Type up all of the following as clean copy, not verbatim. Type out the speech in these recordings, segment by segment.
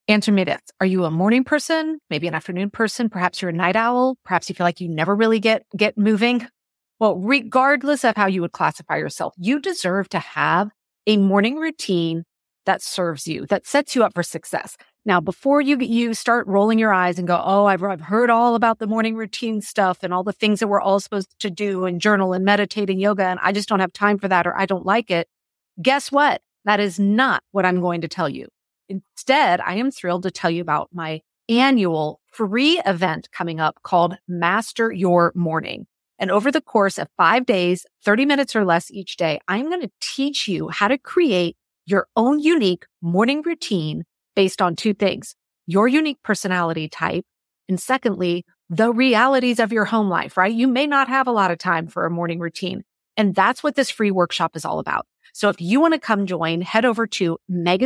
Answer me this. Are you a morning person? Maybe an afternoon person? Perhaps you're a night owl. Perhaps you feel like you never really get moving. Well, regardless of how you would classify yourself, you deserve to have a morning routine that serves you, that sets you up for success. Now, before you start rolling your eyes and go, oh, I've heard all about the morning routine stuff and all the things that we're all supposed to do and journal and meditate and yoga, and I just don't have time for that or I don't like it. Guess what? That is not what I'm going to tell you. Instead, I am thrilled to tell you about my annual free event coming up called Master Your Morning. And over the course of 5 days, 30 minutes or less each day, I'm going to teach you how to create your own unique morning routine based on two things: your unique personality type, and secondly, the realities of your home life, right? You may not have a lot of time for a morning routine. And that's what this free workshop is all about. So if you want to come join, head over to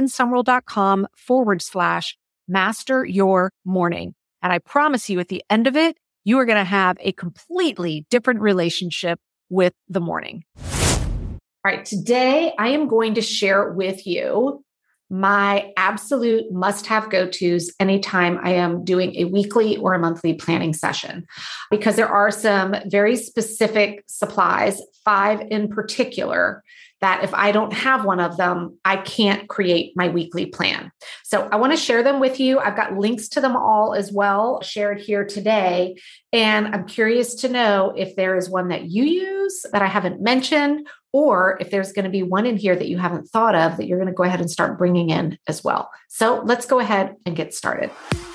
megansumrell.com/master your morning. And I promise you at the end of it, you are going to have a completely different relationship with the morning. All right. Today, I am going to share with you my absolute must-have go-tos anytime I am doing a weekly or a monthly planning session, because there are some very specific supplies, 5 in particular, that if I don't have one of them, I can't create my weekly plan. So I want to share them with you. I've got links to them all as well shared here today. And I'm curious to know if there is one that you use that I haven't mentioned, or if there's going to be one in here that you haven't thought of that you're going to go ahead and start bringing in as well. So let's go ahead and get started.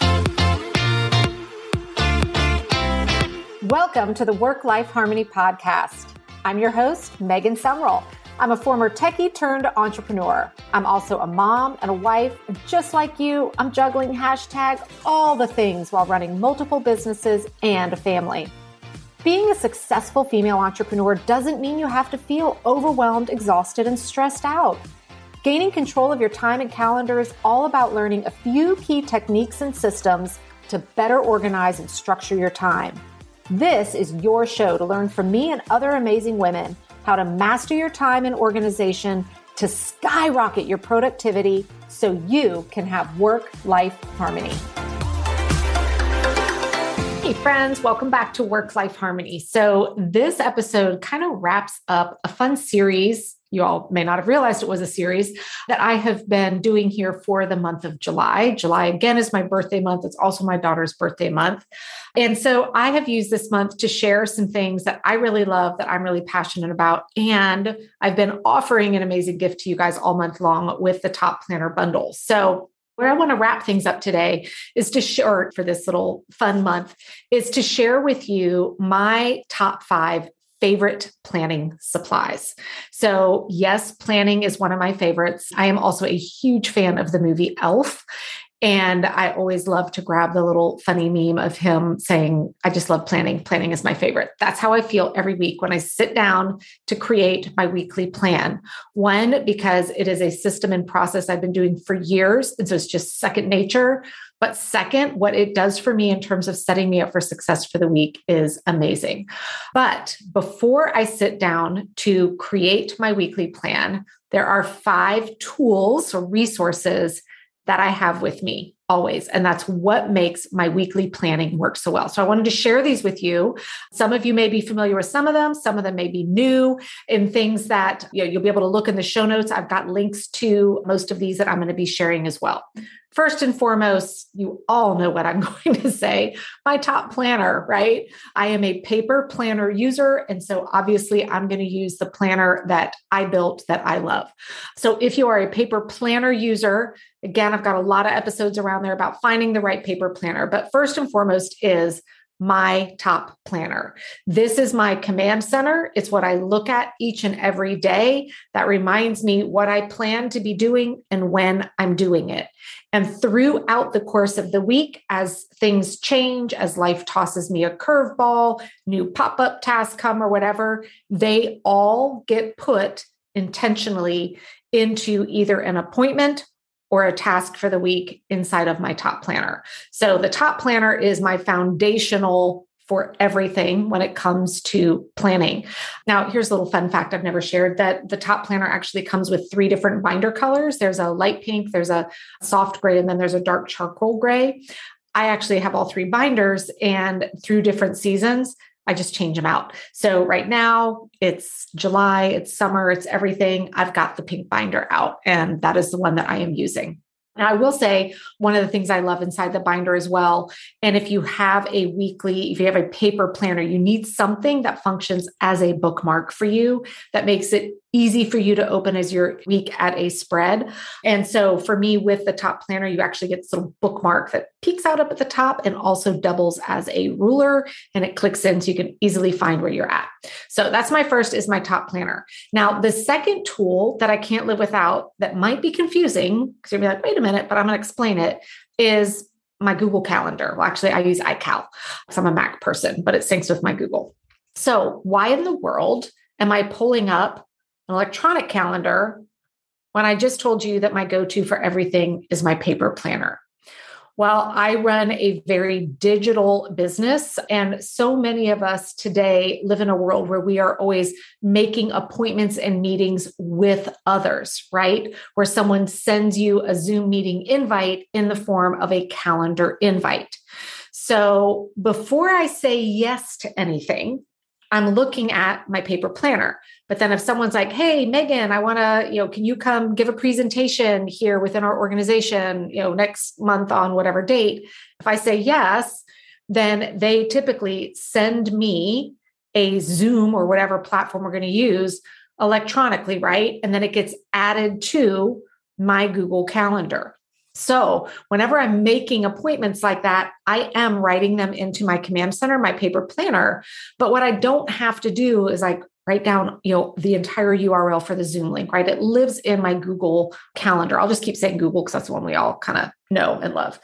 Welcome to the Work-Life Harmony Podcast. I'm your host, Megan Sumrell. I'm a former techie turned entrepreneur. I'm also a mom and a wife. And just like you, I'm juggling all the things while running multiple businesses and a family. Being a successful female entrepreneur doesn't mean you have to feel overwhelmed, exhausted, and stressed out. Gaining control of your time and calendar is all about learning a few key techniques and systems to better organize and structure your time. This is your show to learn from me and other amazing women how to master your time and organization to skyrocket your productivity so you can have work-life harmony. Hey friends, welcome back to Work-Life Harmony. So this episode kind of wraps up a fun series. You all may not have realized it was a series that I have been doing here for the month of July. July, again, is my birthday month. It's also my daughter's birthday month. And so I have used this month to share some things that I really love, that I'm really passionate about. And I've been offering an amazing gift to you guys all month long with the Top Planner bundle. So where I want to wrap things up today is to share, for this little fun month, is to share with you my top 5 favorite planning supplies. So yes, planning is one of my favorites. I am also a huge fan of the movie Elf. And I always love to grab the little funny meme of him saying, I just love planning. Planning is my favorite. That's how I feel every week when I sit down to create my weekly plan. One, because it is a system and process I've been doing for years. And so it's just second nature. But second, what it does for me in terms of setting me up for success for the week is amazing. But before I sit down to create my weekly plan, there are 5 tools or resources that I have with me always. And that's what makes my weekly planning work so well. So I wanted to share these with you. Some of you may be familiar with some of them may be new, and things that you'll be able to look in the show notes. I've got links to most of these that I'm going to be sharing as well. First and foremost, you all know what I'm going to say, my Top Planner, right? I am a paper planner user. And so obviously I'm going to use the planner that I built that I love. So if you are a paper planner user, again, I've got a lot of episodes around there about finding the right paper planner. But first and foremost is my Top Planner. This is my command center. It's what I look at each and every day that reminds me what I plan to be doing and when I'm doing it. And throughout the course of the week, as things change, as life tosses me a curveball, new pop-up tasks come or whatever, they all get put intentionally into either an appointment or a task for the week inside of my Top Planner. So the Top Planner is my foundational for everything when it comes to planning. Now, here's a little fun fact I've never shared, that the top planner actually comes with 3 different binder colors. There's a light pink, there's a soft gray, and then there's a dark charcoal gray. I actually have all 3 binders, and through different seasons, I just change them out. So right now it's July, it's summer, it's everything. I've got the pink binder out, and that is the one that I am using. Now, I will say one of the things I love inside the binder as well, and if you have a paper planner, you need something that functions as a bookmark for you that makes it easy for you to open as your week at a spread. And so for me, with the top planner, you actually get this little bookmark that peeks out up at the top and also doubles as a ruler, and it clicks in so you can easily find where you're at. So that's my first, is my top planner. Now, the second tool that I can't live without that might be confusing, because you'll be like, wait a minute, but I'm going to explain it, is my Google Calendar. Well, actually, I use iCal because I'm a Mac person, but it syncs with my Google. So why in the world am I pulling up an electronic calendar when I just told you that my go-to for everything is my paper planner? Well, I run a very digital business, and so many of us today live in a world where we are always making appointments and meetings with others, right? Where someone sends you a Zoom meeting invite in the form of a calendar invite. So before I say yes to anything, I'm looking at my paper planner. But then if someone's like, hey, Megan, I want to, can you come give a presentation here within our organization, next month on whatever date? If I say yes, then they typically send me a Zoom or whatever platform we're going to use electronically, right? And then it gets added to my Google Calendar. So whenever I'm making appointments like that, I am writing them into my command center, my paper planner. But what I don't have to do is write down, the entire URL for the Zoom link, right? It lives in my Google Calendar. I'll just keep saying Google because that's the one we all kind of know and love.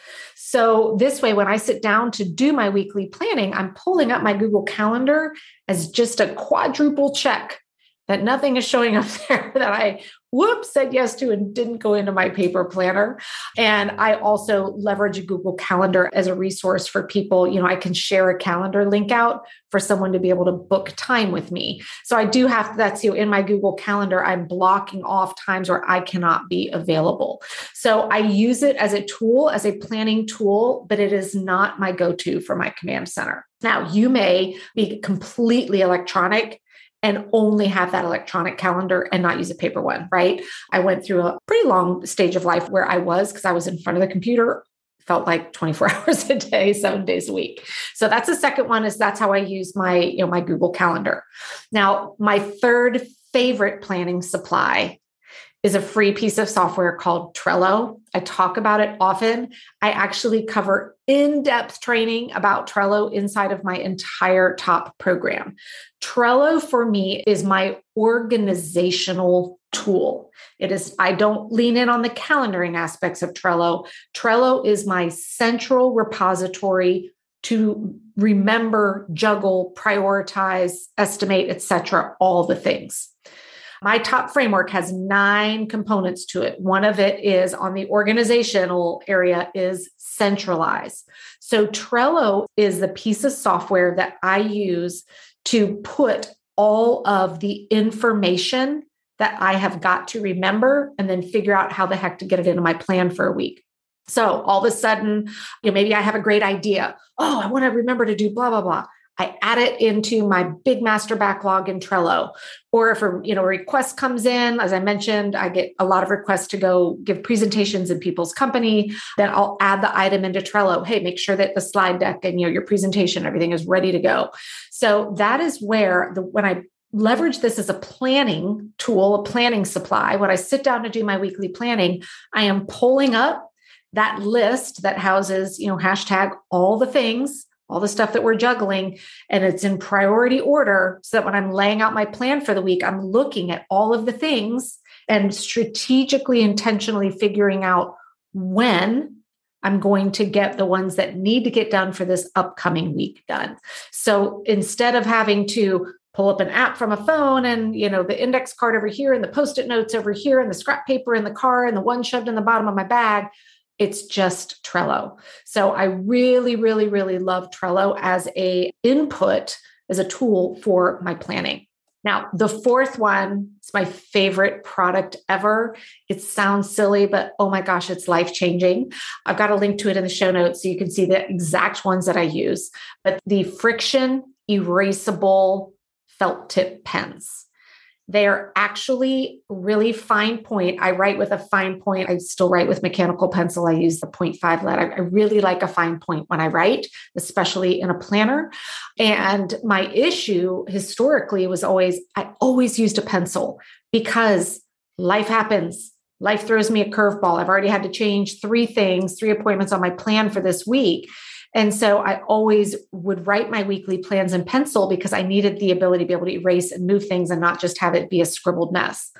So this way, when I sit down to do my weekly planning, I'm pulling up my Google Calendar as just a quadruple check that nothing is showing up there that I said yes to and didn't go into my paper planner. And I also leverage a Google Calendar as a resource for people. I can share a calendar link out for someone to be able to book time with me. So I do have that's in my Google Calendar, I'm blocking off times where I cannot be available. So I use it as a tool, as a planning tool, but it is not my go-to for my command center. Now, you may be completely electronic and only have that electronic calendar and not use a paper one, right? I went through a pretty long stage of life where because I was in front of the computer, felt like 24 hours a day, 7 days a week. So that's the second one, is that's how I use my, my Google Calendar. Now, my third favorite planning supply is a free piece of software called Trello. I talk about it often. I actually cover in-depth training about Trello inside of my entire top program. Trello for me is my organizational tool. I don't lean in on the calendaring aspects of Trello. Trello is my central repository to remember, juggle, prioritize, estimate, etc., all the things. My top framework has 9 components to it. One of it is on the organizational area is centralize. So Trello is the piece of software that I use to put all of the information that I have got to remember and then figure out how the heck to get it into my plan for a week. So all of a sudden, maybe I have a great idea. Oh, I want to remember to do blah, blah, blah. I add it into my big master backlog in Trello. Or if a request comes in, as I mentioned, I get a lot of requests to go give presentations in people's company. Then I'll add the item into Trello. Hey, make sure that the slide deck and your presentation, everything is ready to go. So that is where when I leverage this as a planning tool, a planning supply, when I sit down to do my weekly planning, I am pulling up that list that houses, hashtag all the things, all the stuff that we're juggling, and it's in priority order so that when I'm laying out my plan for the week, I'm looking at all of the things and strategically, intentionally figuring out when I'm going to get the ones that need to get done for this upcoming week done. So instead of having to pull up an app from a phone and, the index card over here and the Post-it notes over here and the scrap paper in the car and the one shoved in the bottom of my bag, it's just Trello. So I really, really, really love Trello as a input, as a tool for my planning. Now, the fourth one is my favorite product ever. It sounds silly, but oh my gosh, it's life-changing. I've got a link to it in the show notes so you can see the exact ones that I use. But the Friction Erasable Felt Tip Pens. They're actually really fine point. I write with a fine point. I still write with mechanical pencil. I use the 0.5 lead. I really like a fine point when I write, especially in a planner. And my issue historically was I always used a pencil because life happens. Life throws me a curveball. I've already had to change 3 appointments on my plan for this week. And so I always would write my weekly plans in pencil because I needed the ability to be able to erase and move things and not just have it be a scribbled mess.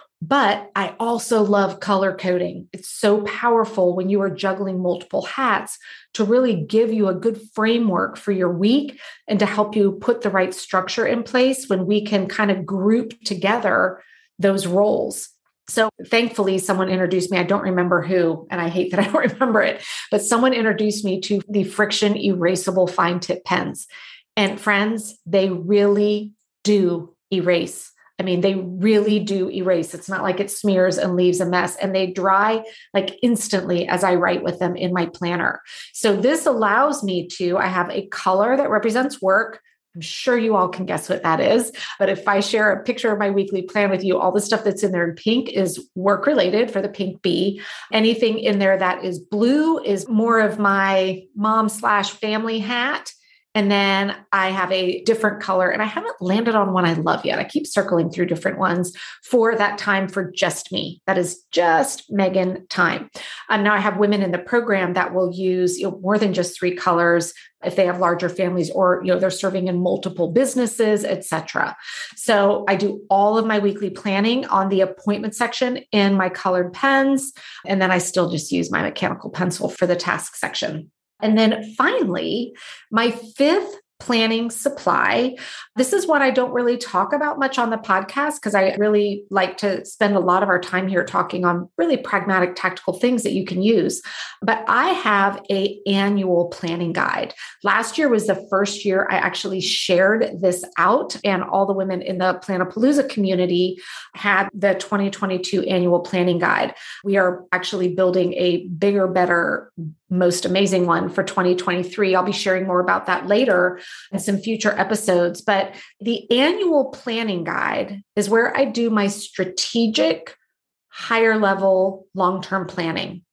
But I also love color coding. It's so powerful when you are juggling multiple hats to really give you a good framework for your week and to help you put the right structure in place when we can kind of group together those roles. So thankfully, someone introduced me. I don't remember who, and I hate that I don't remember it, but someone introduced me to the Friction Erasable Fine Tip Pens. And friends, they really do erase. I mean, they really do erase. It's not like it smears and leaves a mess, and they dry like instantly as I write with them in my planner. So this allows me I have a color that represents work. I'm sure you all can guess what that is. But if I share a picture of my weekly plan with you, all the stuff that's in there in pink is work related for the pink bee. Anything in there that is blue is more of my mom/family hat. And then I have a different color, and I haven't landed on one I love yet. I keep circling through different ones for that time for just me. That is just Megan time. Now I have women in the program that will use more than just 3 colors if they have larger families or they're serving in multiple businesses, etc. So I do all of my weekly planning on the appointment section in my colored pens, and then I still just use my mechanical pencil for the task section. And then finally, my 5th planning supply. This is one I don't really talk about much on the podcast because I really like to spend a lot of our time here talking on really pragmatic, tactical things that you can use. But I have an annual planning guide. Last year was the first year I actually shared this out, and all the women in the Planapalooza community had the 2022 annual planning guide. We are actually building a bigger, better, most amazing one for 2023. I'll be sharing more about that later in some future episodes. But the annual planning guide is where I do my strategic, higher level, long-term planning.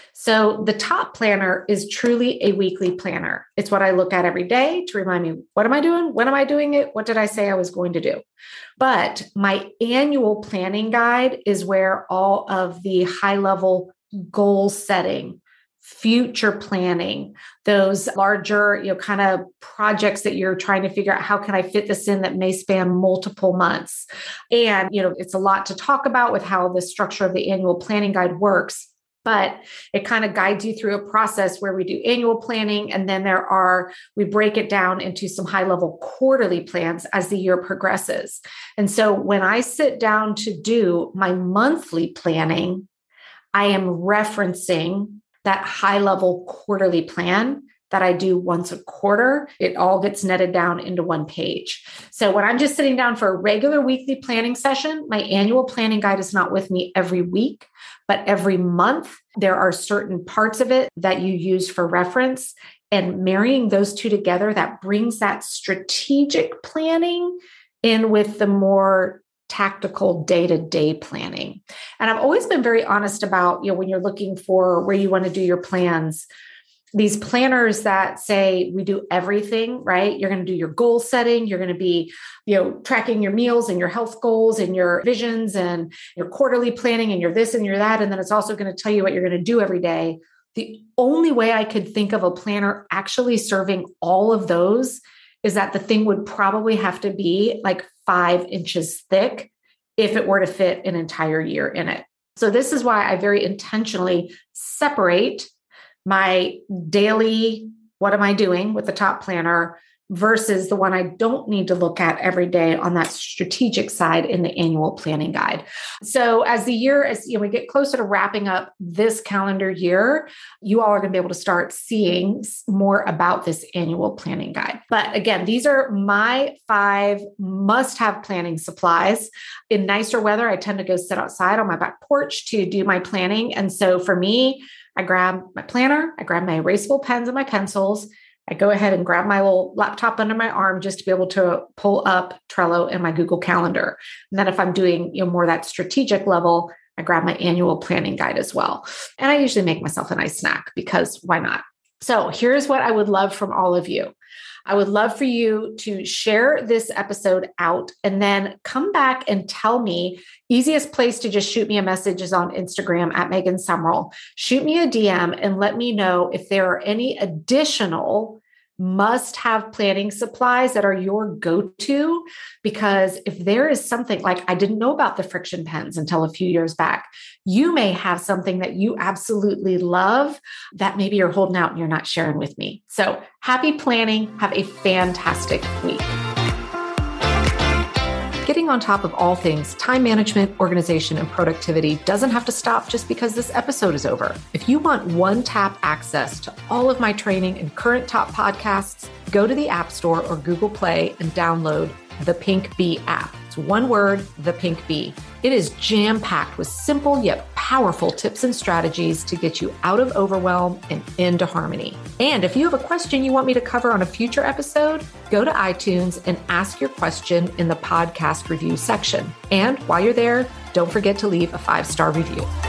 So the top planner is truly a weekly planner. It's what I look at every day to remind me, what am I doing? When am I doing it? What did I say I was going to do? But my annual planning guide is where all of the high level goal setting, future planning, those larger, kind of projects that you're trying to figure out, how can I fit this in that may span multiple months? And, it's a lot to talk about with how the structure of the annual planning guide works, but it kind of guides you through a process where we do annual planning. And then we break it down into some high level quarterly plans as the year progresses. And so when I sit down to do my monthly planning, I am referencing that high level quarterly plan that I do once a quarter. It all gets netted down into one page. So when I'm just sitting down for a regular weekly planning session, my annual planning guide is not with me every week, but every month. There are certain parts of it that you use for reference, and marrying those two together, that brings that strategic planning in with the more tactical day-to-day planning. And I've always been very honest about, when you're looking for where you want to do your plans, these planners that say we do everything, right? You're going to do your goal setting. You're going to be, tracking your meals and your health goals and your visions and your quarterly planning and your this and your that. And then it's also going to tell you what you're going to do every day. The only way I could think of a planner actually serving all of those is that the thing would probably have to be like 5 inches thick if it were to fit an entire year in it. So this is why I very intentionally separate my daily, what am I doing with the top planner, versus the one I don't need to look at every day on that strategic side in the annual planning guide. So as we get closer to wrapping up this calendar year, you all are going to be able to start seeing more about this annual planning guide. But again, these are my 5 must-have planning supplies. In nicer weather, I tend to go sit outside on my back porch to do my planning. And so for me, I grab my planner, I grab my erasable pens and my pencils. I go ahead and grab my little laptop under my arm just to be able to pull up Trello and my Google Calendar. And then if I'm doing more that strategic level, I grab my annual planning guide as well. And I usually make myself a nice snack because why not? So here's what I would love from all of you. I would love for you to share this episode out and then come back and tell me. Easiest place to just shoot me a message is on Instagram at Megan Sumrell. Shoot me a DM and let me know if there are any additional must-have planning supplies that are your go-to, because if there is something like I didn't know about the friction pens until a few years back, you may have something that you absolutely love that maybe you're holding out and you're not sharing with me. So happy planning. Have a fantastic week. Getting on top of all things time management, organization, and productivity doesn't have to stop just because this episode is over. If you want one-tap access to all of my training and current top podcasts, go to the App Store or Google Play and download the Pink Bee app. It's one word, the Pink Bee. It is jam-packed with simple yet powerful tips and strategies to get you out of overwhelm and into harmony. And if you have a question you want me to cover on a future episode, go to iTunes and ask your question in the podcast review section. And while you're there, don't forget to leave a 5-star review.